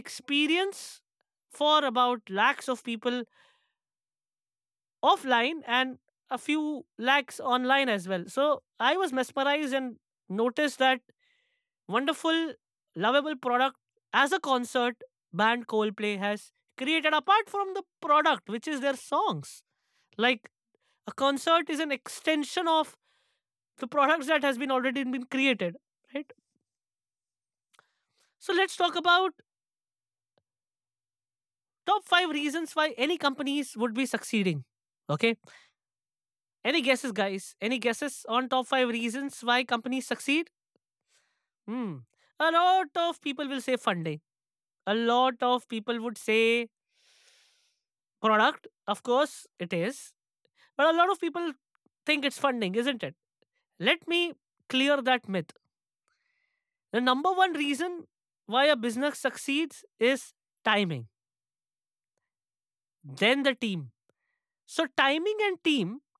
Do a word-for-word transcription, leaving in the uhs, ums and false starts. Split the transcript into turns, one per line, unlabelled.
experience for about lakhs of people offline and a few lakhs online as well. So I was mesmerized and noticed that wonderful, lovable product as a concert band Coldplay has created apart from the product, which is their songs. Like a concert is an extension of the products that has been already been created, right? So let's talk about top five reasons why any companies would be succeeding. Okay, any guesses, guys? Any guesses on top five reasons why companies succeed? Hmm. A lot of people will say funding. A lot of people would say product. Of course, it is. But a lot of people think it's funding, isn't it? Let me clear that myth. The number one reason why a business succeeds is timing, then the team. So, timing and team